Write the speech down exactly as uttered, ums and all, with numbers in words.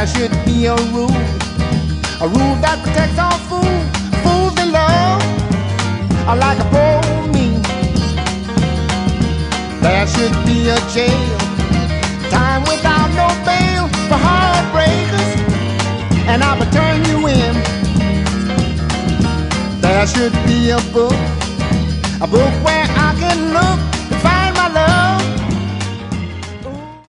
There should be a rule, a rule that protects all fools, fools in love are like a poor me. There should be a jail, time without no bail for heartbreakers, and I will turn you in. There should be a book, a book where I can look